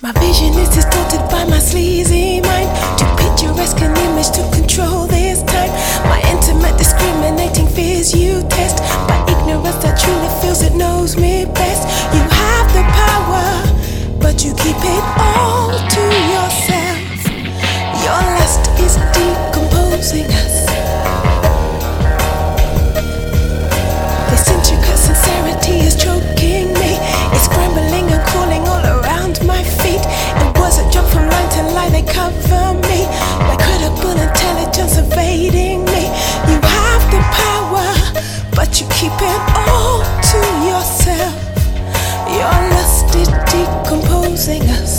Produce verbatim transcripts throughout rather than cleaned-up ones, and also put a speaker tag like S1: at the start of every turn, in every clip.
S1: My vision is distorted by my sleazy mind. Too picturesque an image to control this time. My intimate discriminating fears you test. By ignorance that truly feels it knows me best. You have the power, but you keep it all to yourself. Your lust is decomposing us. This intricate sincerity is choking me. It's scrambling and crawling all around my feet. It was a jump from line to line, they cover me. My credible intelligence evading me. You have the power, but you keep it all to yourself. Your lust is decomposing us.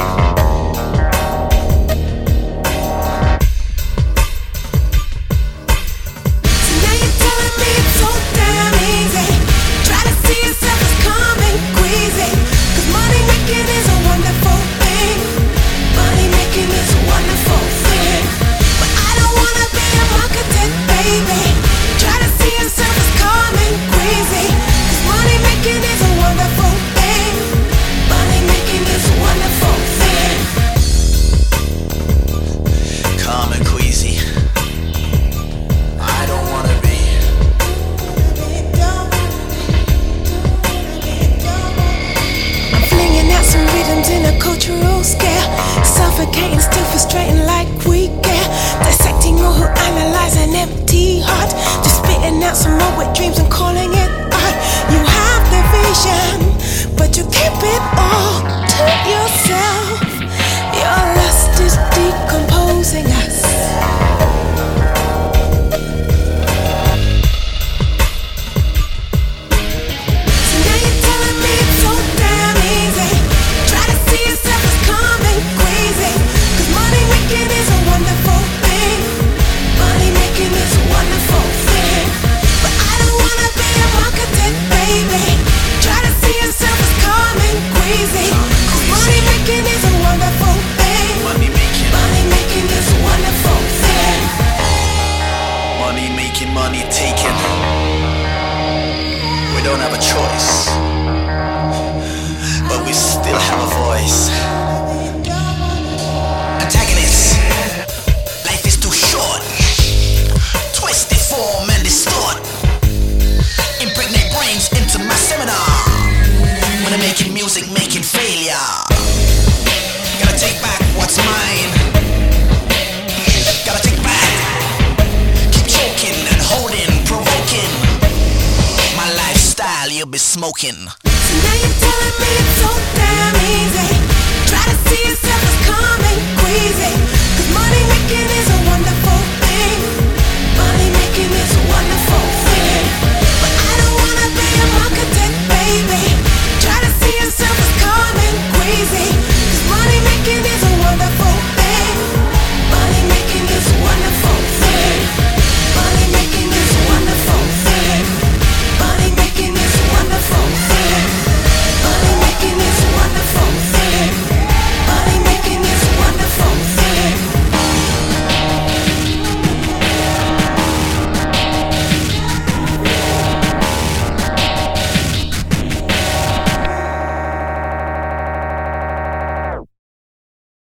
S1: Cultural scale, suffocating, still frustrating like we care. Dissecting all who analyze an empty heart. Just spitting out some more wet dreams and calling it art. You have the vision, but you keep it all to yourself. Your lust is decomposing us.
S2: Money taken. We don't have a choice, but we still have a voice. Antagonists, life is too short. Twist, deform, and distort. Impregnate brains into my seminar. When I'm making music, making failure. Gotta take back what's mine. Gotta take back. Holding, provoking my lifestyle, you'll be smoking.
S1: So now you're telling me it's so damn